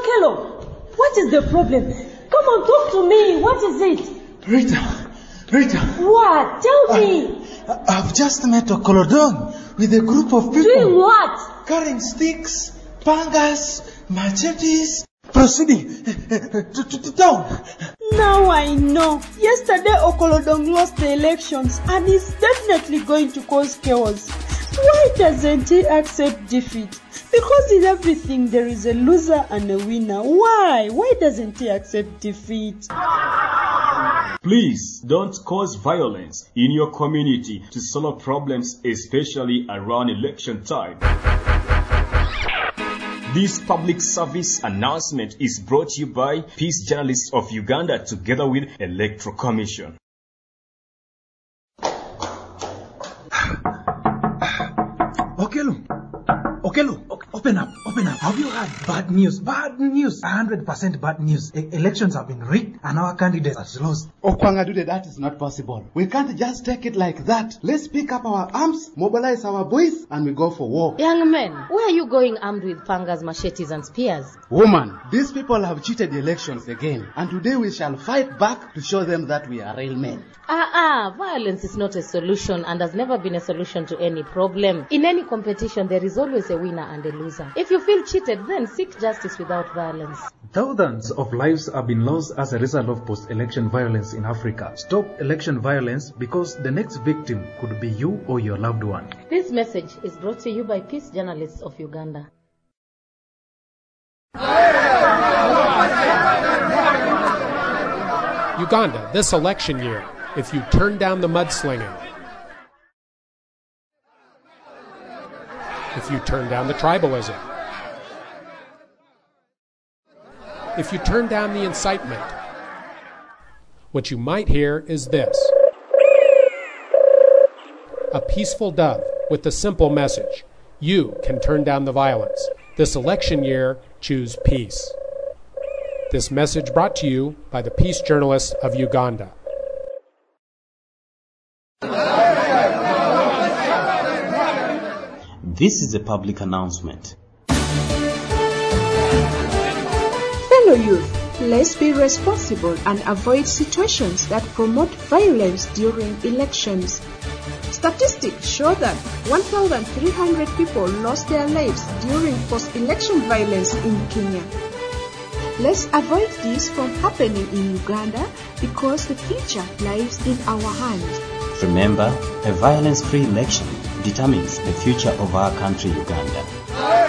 Okello, what is the problem? Come on, talk to me. What is it? Rita. What? Tell me. I've just met Okolodong with a group of people. Doing what? Carrying sticks, pangas, machetes, proceeding to town. Now I know. Yesterday Okolodong lost the elections and is definitely going to cause chaos. Why doesn't he accept defeat? Because in everything there is a loser and a winner. Why? Why doesn't he accept defeat? Please don't cause violence in your community to solve problems, especially around election time. This public service announcement is brought to you by Peace Journalists of Uganda together with Electoral Commission. Okello, open up. Have you heard bad news? 100% bad news. Elections have been rigged and our candidate has lost. Okwangadude, that is not possible. We can't just take it like that. Let's pick up our arms, mobilize our boys, and we go for war. Young men, where are you going armed with pangas, machetes, and spears? Woman, these people have cheated the elections again, and today we shall fight back to show them that we are real men. Violence is not a solution and has never been a solution to any problem. In any competition, there is always a winner and a loser. If you feel cheated, then seek justice without violence. Thousands of lives have been lost as a result of post-election violence in Africa. Stop election violence because the next victim could be you or your loved one. This message is brought to you by Peace Journalists of Uganda. Uganda, this election year, if you turn down the mudslinging, if you turn down the tribalism, if you turn down the incitement, what you might hear is this. A peaceful dove with the simple message, you can turn down the violence. This election year, choose peace. This message brought to you by the Peace Journalists of Uganda. This is a public announcement. Fellow youth, let's be responsible and avoid situations that promote violence during elections. Statistics show that 1,300 people lost their lives during post-election violence in Kenya. Let's avoid this from happening in Uganda because the future lies in our hands. Remember, a violence-free election determines the future of our country, Uganda.